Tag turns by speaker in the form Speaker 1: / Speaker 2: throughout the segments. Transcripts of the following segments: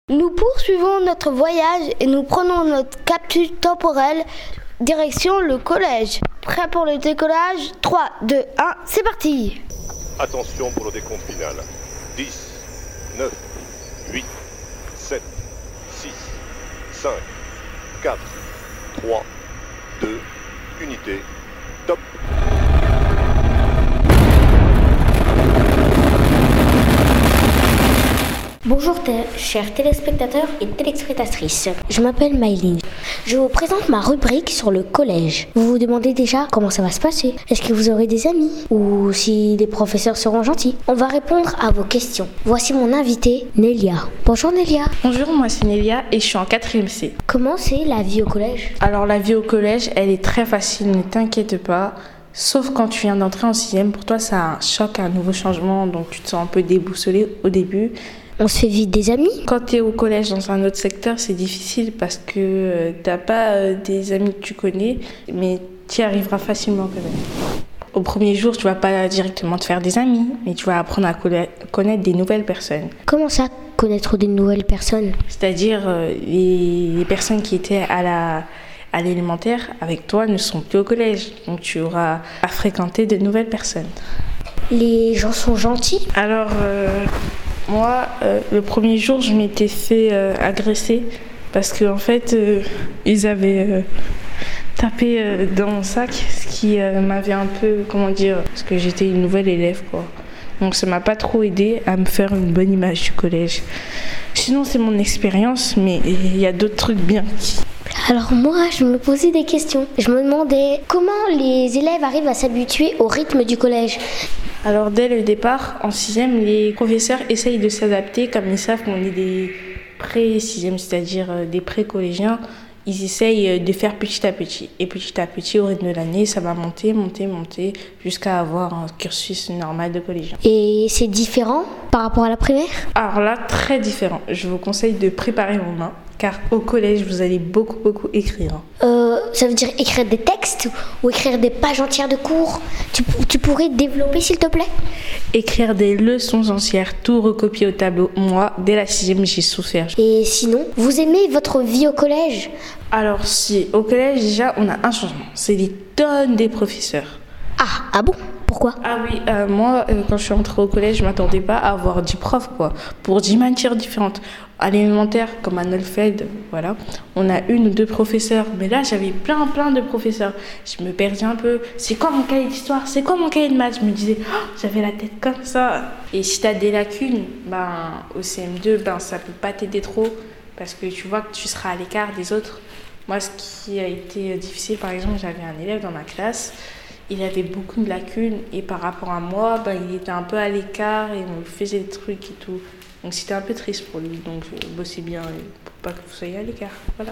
Speaker 1: Nous poursuivons notre voyage et nous prenons notre capsule temporelle direction le collège. Prêt pour le décollage? 3, 2, 1, c'est parti!
Speaker 2: Attention pour le décompte final. 10, 9, 8, 7, 6, 5, 4, 3, 2, unité, top!
Speaker 3: Bonjour chers téléspectateurs et téléspectatrices, je m'appelle Maïline. Je vous présente ma rubrique sur le collège. Vous vous demandez déjà comment ça va se passer? Est-ce que vous aurez des amis? Ou si les professeurs seront gentils? On va répondre à vos questions. Voici mon invitée, Nélia. Bonjour Nélia.
Speaker 4: Bonjour, moi c'est Nélia et je suis en 4e C.
Speaker 3: Comment c'est la vie au collège?
Speaker 4: Alors la vie au collège, elle est très facile, ne t'inquiète pas. Sauf quand tu viens d'entrer en 6e, pour toi ça a un choc, un nouveau changement, donc tu te sens un peu déboussolé au début.
Speaker 3: On se fait vite des amis?
Speaker 4: Quand tu es au collège dans un autre secteur, c'est difficile parce que t'as pas des amis que tu connais, mais tu y arriveras facilement quand même. Au premier jour, tu vas pas directement te faire des amis, mais tu vas apprendre à connaître des nouvelles personnes.
Speaker 3: Comment ça, connaître des nouvelles personnes?
Speaker 4: C'est-à-dire les personnes qui étaient à l'élémentaire avec toi ne sont plus au collège, donc tu auras à fréquenter de nouvelles personnes.
Speaker 3: Les gens sont gentils?
Speaker 4: Alors, moi, le premier jour, je m'étais fait agresser parce qu'en fait, ils avaient tapé dans mon sac, ce qui m'avait un peu, parce que j'étais une nouvelle élève, quoi. Donc ça m'a pas trop aidé à me faire une bonne image du collège. Sinon, c'est mon expérience, mais il y a d'autres trucs bien.
Speaker 3: Alors moi, je me posais des questions. Je me demandais comment les élèves arrivent à s'habituer au rythme du collège.
Speaker 4: Alors dès le départ, en 6e, les professeurs essayent de s'adapter comme ils savent qu'on est des pré-6e, c'est-à-dire des pré-collégiens. Ils essayent de faire petit à petit. Et petit à petit, au rythme de l'année, ça va monter, jusqu'à avoir un cursus normal de collégien.
Speaker 3: Et c'est différent par rapport à la primaire?
Speaker 4: Alors là, très différent. Je vous conseille de préparer vos mains, car au collège, vous allez beaucoup écrire.
Speaker 3: Ça veut dire écrire des textes ou écrire des pages entières de cours? Tu pourrais développer, s'il te plaît?
Speaker 4: Écrire des leçons entières, tout recopier au tableau. Moi, dès la 6e, j'ai souffert.
Speaker 3: Et sinon, vous aimez votre vie au collège?
Speaker 4: Alors si, au collège, déjà, on a un changement. C'est des tonnes des professeurs.
Speaker 3: Ah bon? Pourquoi?
Speaker 4: Ah oui, moi, quand je suis entrée au collège, je m'attendais pas à avoir 10 profs, pour 10 matières différentes. À l'élémentaire, comme à Neufeld, voilà, on a 1 ou 2 professeurs. Mais là, j'avais plein de professeurs. Je me perdais un peu. C'est quoi mon cahier d'histoire? C'est quoi mon cahier de maths? Je me disais, j'avais la tête comme ça. Et si tu as des lacunes, au CM2, ça peut pas t'aider trop. Parce que tu vois que tu seras à l'écart des autres. Moi, ce qui a été difficile, par exemple, j'avais un élève dans ma classe. Il avait beaucoup de lacunes et par rapport à moi, il était un peu à l'écart et on faisait des trucs et tout. Donc c'était un peu triste pour lui. Donc bossez bien pour pas que vous soyez à l'écart. Voilà.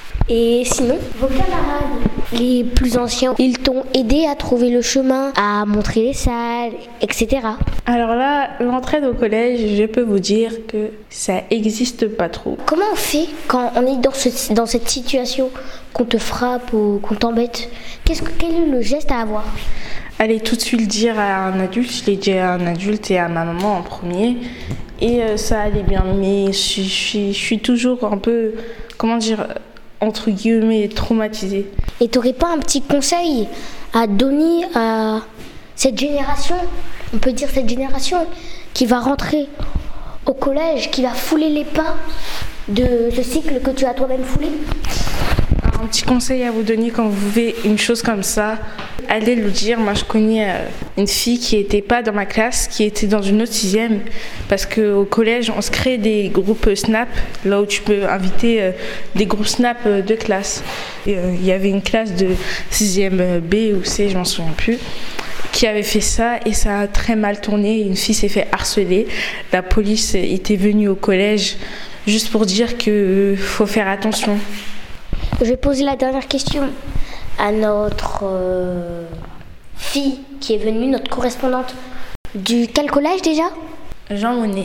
Speaker 3: Et sinon, vos camarades, les plus anciens, ils t'ont aidé à trouver le chemin, à montrer les salles, etc.
Speaker 4: Alors là, l'entraide au collège, je peux vous dire que ça existe pas trop.
Speaker 3: Comment on fait quand on est dans cette situation, qu'on te frappe ou qu'on t'embête? Quel est le geste à avoir?
Speaker 4: Allez tout de suite le dire à un adulte. Je l'ai dit à un adulte et à ma maman en premier. Et ça allait bien. Mais je suis toujours un peu, entre guillemets, traumatisée.
Speaker 3: Et t'aurais pas un petit conseil à donner à cette génération, on peut dire cette génération, qui va rentrer au collège, qui va fouler les pas de ce cycle que tu as toi-même foulé?
Speaker 4: Un petit conseil à vous donner quand vous vivez une chose comme ça, allez le dire. Moi, je connais une fille qui n'était pas dans ma classe, qui était dans une autre 6e, parce qu'au collège, on se crée des groupes Snap, là où tu peux inviter des groupes Snap de classe. Il y avait une classe de 6e B ou C, je m'en souviens plus, qui avait fait ça et ça a très mal tourné. Une fille s'est fait harceler. La police était venue au collège juste pour dire qu'il faut faire attention.
Speaker 3: Je vais poser la dernière question à notre fille qui est venue, notre correspondante. Du quel collège déjà?
Speaker 4: Jean Monnet.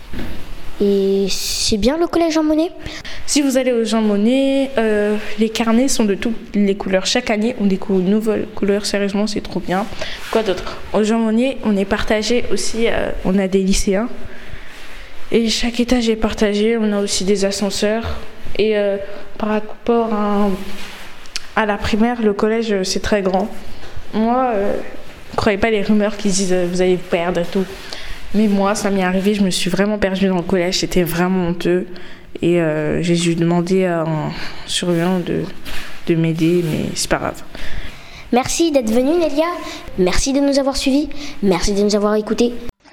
Speaker 3: Et c'est bien le collège Jean Monnet?
Speaker 4: Si vous allez au Jean Monnet, les carnets sont de toutes les couleurs. Chaque année, on découvre une nouvelle couleur. Sérieusement, c'est trop bien. Quoi d'autre? Au Jean Monnet, on est partagé aussi. On a des lycéens Et chaque étage est partagé. On a aussi des ascenseurs. Et par rapport à la primaire, le collège, c'est très grand. Moi, ne croyez pas les rumeurs qui disent vous allez vous perdre et tout. Mais moi, ça m'est arrivé, je me suis vraiment perdue dans le collège. C'était vraiment honteux. Et j'ai dû demander à un surveillant de m'aider, mais c'est pas grave.
Speaker 3: Merci d'être venue, Nélia. Merci de nous avoir suivis. Merci de nous avoir écoutés.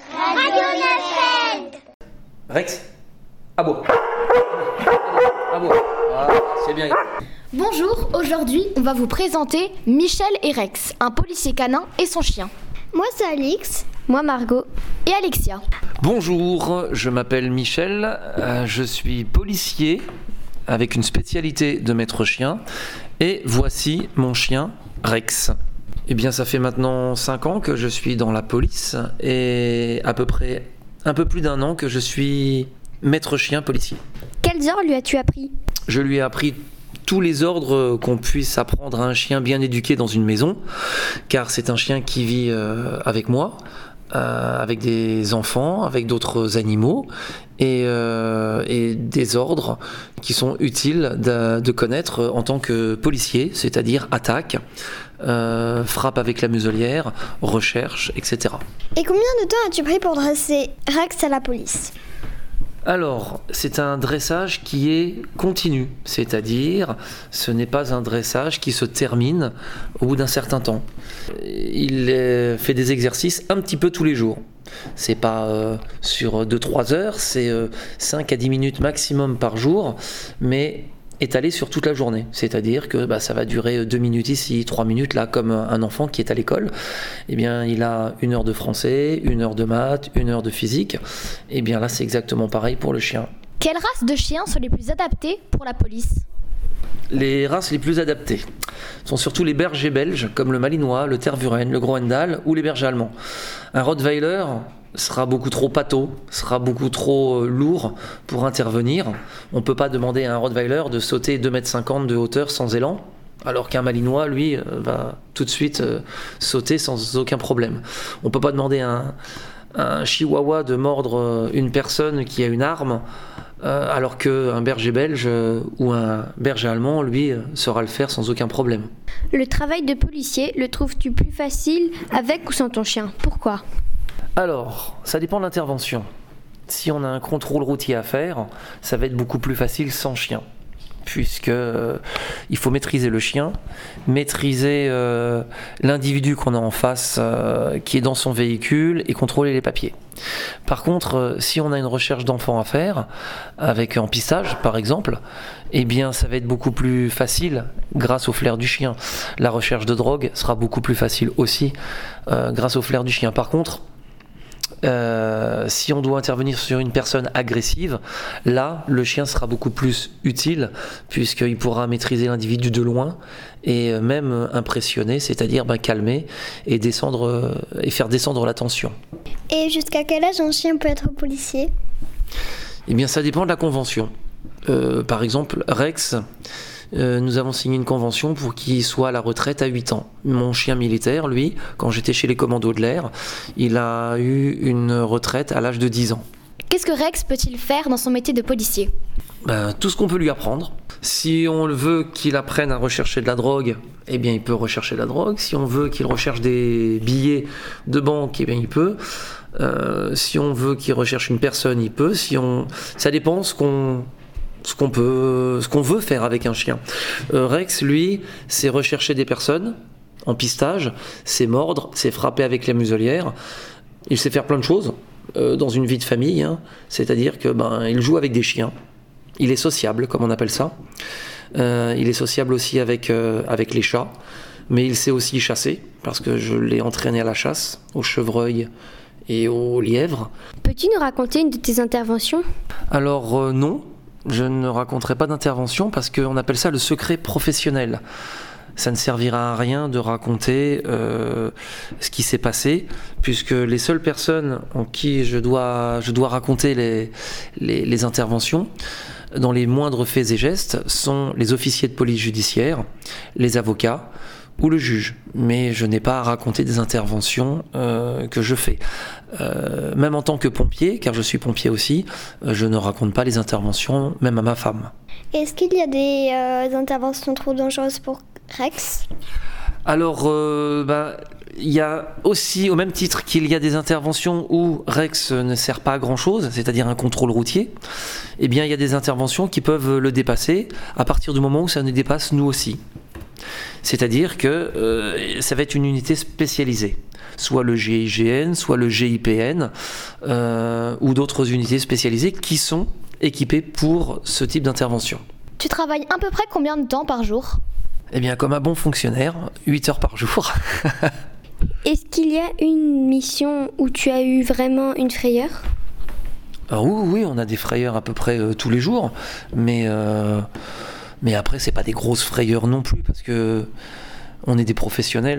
Speaker 5: Rex, à bout. À bout. Ah, c'est bien.
Speaker 6: Bonjour, aujourd'hui on va vous présenter Michel et Rex, un policier canin et son chien.
Speaker 1: Moi, c'est Alix.
Speaker 6: Moi Margot. Et Alexia.
Speaker 5: Bonjour, je m'appelle Michel, je suis policier avec une spécialité de maître chien et voici mon chien Rex. Eh bien ça fait maintenant 5 ans que je suis dans la police et à peu près un peu plus d'1 an que je suis maître chien policier.
Speaker 6: Quels ordres lui as-tu appris ?
Speaker 5: Je lui ai appris tous les ordres qu'on puisse apprendre à un chien bien éduqué dans une maison, car c'est un chien qui vit avec moi, avec des enfants, avec d'autres animaux, et des ordres qui sont utiles de connaître en tant que policier, c'est-à-dire attaque, frappe avec la muselière, recherche, etc.
Speaker 1: Et combien de temps as-tu pris pour dresser Rex à la police ?
Speaker 5: Alors, c'est un dressage qui est continu, c'est-à-dire ce n'est pas un dressage qui se termine au bout d'un certain temps. Il fait des exercices un petit peu tous les jours. C'est pas sur 2-3 heures, c'est 5 à 10 minutes maximum par jour, mais étalé sur toute la journée. C'est-à-dire que ça va durer 2 minutes ici, 3 minutes là, comme un enfant qui est à l'école. Eh bien, il a 1 heure de français, 1 heure de maths, 1 heure de physique. Eh bien là, c'est exactement pareil pour le chien.
Speaker 6: Quelles races de chiens sont les plus adaptées pour la police ?
Speaker 5: Les races les plus adaptées sont surtout les bergers belges, comme le malinois, le tervuren, le groendal ou les bergers allemands. Un rottweiler sera beaucoup trop pâteau, sera beaucoup trop lourd pour intervenir. On ne peut pas demander à un rottweiler de sauter 2,50 m de hauteur sans élan, alors qu'un malinois, lui, va tout de suite sauter sans aucun problème. On ne peut pas demander à un chihuahua de mordre une personne qui a une arme, alors qu'un berger belge ou un berger allemand, lui, saura le faire sans aucun problème.
Speaker 6: Le travail de policier, le trouves-tu plus facile avec ou sans ton chien ? Pourquoi ?
Speaker 5: Alors, ça dépend de l'intervention. Si on a un contrôle routier à faire, ça va être beaucoup plus facile sans chien, puisque il faut maîtriser le chien, maîtriser l'individu qu'on a en face qui est dans son véhicule et contrôler les papiers. Par contre, si on a une recherche d'enfant à faire, avec un pistage par exemple, eh bien ça va être beaucoup plus facile grâce au flair du chien. La recherche de drogue sera beaucoup plus facile aussi grâce au flair du chien. Par contre, si on doit intervenir sur une personne agressive, là, le chien sera beaucoup plus utile puisqu'il pourra maîtriser l'individu de loin et même impressionner, c'est-à-dire calmer et descendre et faire descendre la tension.
Speaker 1: Et jusqu'à quel âge un chien peut être policier ?
Speaker 5: Eh bien, ça dépend de la convention. Par exemple, Rex, nous avons signé une convention pour qu'il soit à la retraite à 8 ans. Mon chien militaire, lui, quand j'étais chez les commandos de l'air, il a eu une retraite à l'âge de 10 ans.
Speaker 6: Qu'est-ce que Rex peut-il faire dans son métier de policier ?
Speaker 5: Tout ce qu'on peut lui apprendre. Si on veut qu'il apprenne à rechercher de la drogue, eh bien il peut rechercher de la drogue. Si on veut qu'il recherche des billets de banque, eh bien il peut. Si on veut qu'il recherche une personne, il peut. Ça dépend ce qu'on veut faire avec un chien. Rex, lui, c'est rechercher des personnes en pistage, c'est mordre, c'est frapper avec la muselière. Il sait faire plein de choses dans une vie de famille, c'est-à-dire que il joue avec des chiens. Il est sociable, comme on appelle ça. Il est sociable aussi avec les chats, mais il sait aussi chasser, parce que je l'ai entraîné à la chasse, au chevreuil et au lièvre.
Speaker 6: Peux-tu nous raconter une de tes interventions ?
Speaker 5: Alors non. Je ne raconterai pas d'intervention parce qu'on appelle ça le secret professionnel. Ça ne servira à rien de raconter ce qui s'est passé, puisque les seules personnes en qui je dois raconter les interventions, dans les moindres faits et gestes, sont les officiers de police judiciaire, les avocats ou le juge. Mais je n'ai pas à raconter des interventions que je fais. Même en tant que pompier, car je suis pompier aussi, je ne raconte pas les interventions, même à ma femme.
Speaker 1: Est-ce qu'il y a des interventions trop dangereuses pour Rex ?
Speaker 5: Alors, il y a aussi, au même titre qu'il y a des interventions où Rex ne sert pas à grand-chose, c'est-à-dire un contrôle routier, eh bien, il y a des interventions qui peuvent le dépasser à partir du moment où ça nous dépasse nous aussi. C'est-à-dire que ça va être une unité spécialisée, soit le GIGN, soit le GIPN, ou d'autres unités spécialisées qui sont équipées pour ce type d'intervention.
Speaker 6: Tu travailles à peu près combien de temps par jour ?
Speaker 5: Eh bien, comme un bon fonctionnaire, 8 heures par jour.
Speaker 3: Est-ce qu'il y a une mission où tu as eu vraiment une frayeur ?
Speaker 5: Alors oui, on a des frayeurs à peu près tous les jours, mais après, c'est pas des grosses frayeurs non plus, parce que on est des professionnels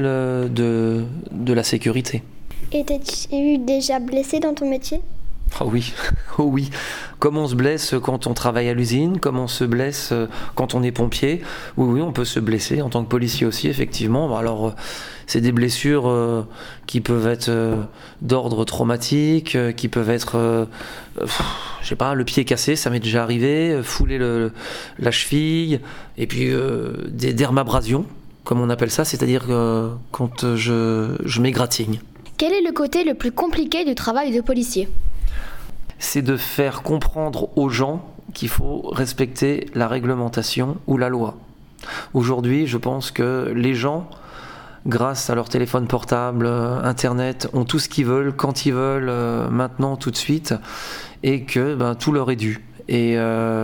Speaker 5: de la sécurité.
Speaker 1: Et t'es-tu déjà blessé dans ton métier ?
Speaker 5: Oh oui, oh oui. Comme on se blesse quand on travaille à l'usine, comme on se blesse quand on est pompier. Oui, on peut se blesser en tant que policier aussi, effectivement. Alors, c'est des blessures qui peuvent être d'ordre traumatique, qui peuvent être, je sais pas, le pied cassé, ça m'est déjà arrivé, fouler la cheville, et puis des dermabrasions, comme on appelle ça, c'est-à-dire quand je m'égratigne.
Speaker 6: Quel est le côté le plus compliqué du travail de policier ?
Speaker 5: C'est de faire comprendre aux gens qu'il faut respecter la réglementation ou la loi. Aujourd'hui, je pense que les gens, grâce à leur téléphone portable, Internet, ont tout ce qu'ils veulent, quand ils veulent, maintenant, tout de suite, et que tout leur est dû. Et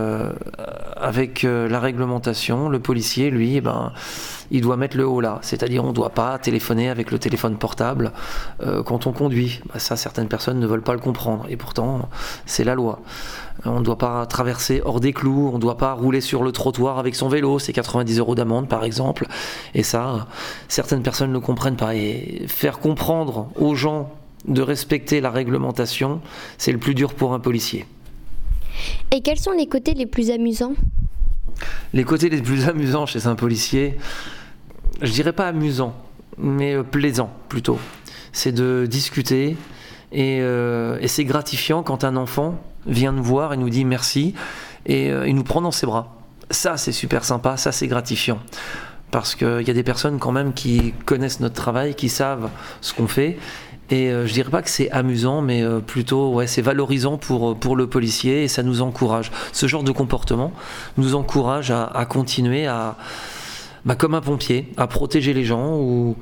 Speaker 5: avec la réglementation, le policier, lui, il doit mettre le haut là. C'est-à-dire, on ne doit pas téléphoner avec le téléphone portable quand on conduit. Ça, certaines personnes ne veulent pas le comprendre. Et pourtant, c'est la loi. On ne doit pas traverser hors des clous. On ne doit pas rouler sur le trottoir avec son vélo. C'est 90 € d'amende, par exemple. Et ça, certaines personnes ne comprennent pas. Et faire comprendre aux gens de respecter la réglementation, c'est le plus dur pour un policier.
Speaker 3: Et quels sont les côtés les plus amusants ?
Speaker 5: Les côtés les plus amusants chez un policier, je dirais pas amusant, mais plaisant plutôt. C'est de discuter et c'est gratifiant quand un enfant vient nous voir et nous dit merci et il nous prend dans ses bras. Ça, c'est super sympa, ça, c'est gratifiant. Parce qu'il y a des personnes quand même qui connaissent notre travail, qui savent ce qu'on fait. Et je dirais pas que c'est amusant, mais plutôt c'est valorisant pour le policier et ça nous encourage. Ce genre de comportement nous encourage à continuer comme un pompier, à protéger les gens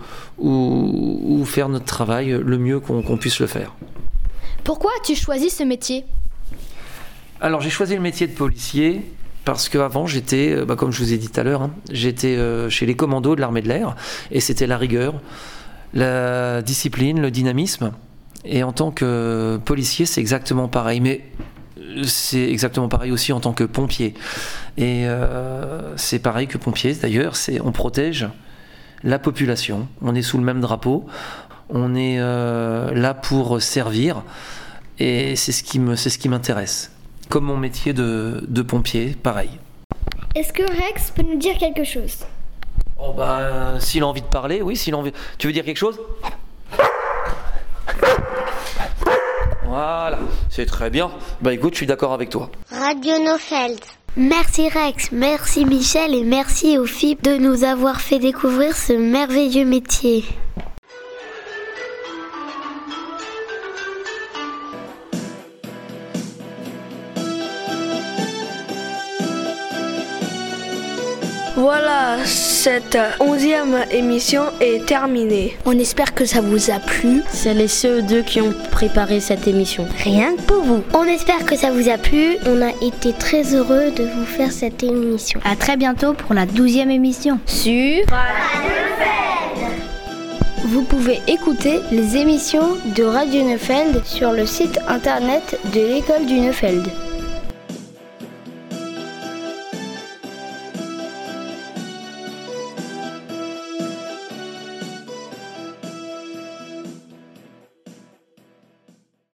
Speaker 5: ou faire notre travail le mieux qu'on puisse le faire.
Speaker 6: Pourquoi as-tu choisi ce métier ?
Speaker 5: Alors j'ai choisi le métier de policier parce qu'avant j'étais, comme je vous ai dit tout à l'heure, j'étais chez les commandos de l'armée de l'air et c'était la rigueur, la discipline, le dynamisme. Et en tant que policier, c'est exactement pareil. Mais c'est exactement pareil aussi en tant que pompier. Et c'est pareil que pompier, d'ailleurs. On protège la population. On est sous le même drapeau. On est là pour servir. Et c'est ce qui m'intéresse. Comme mon métier de pompier, pareil.
Speaker 1: Est-ce que Rex peut nous dire quelque chose ?
Speaker 5: Oh s'il a envie de parler, oui, s'il a envie. Tu veux dire quelque chose ? Voilà, c'est très bien. Écoute, je suis d'accord avec toi.
Speaker 1: Radio Neufeld. Merci Rex, merci Michel et merci aux filles de nous avoir fait découvrir ce merveilleux métier.
Speaker 7: Voilà, cette 11e émission est terminée.
Speaker 3: On espère que ça vous a plu. C'est les CE2 qui ont préparé cette émission.
Speaker 1: Rien que pour vous. On espère que ça vous a plu. On a été très heureux de vous faire cette émission.
Speaker 6: À très bientôt pour la 12e émission.
Speaker 3: Sur
Speaker 1: Radio Neufeld.
Speaker 3: Vous pouvez écouter
Speaker 1: les émissions de Radio Neufeld sur le site internet de l'école du Neufeld.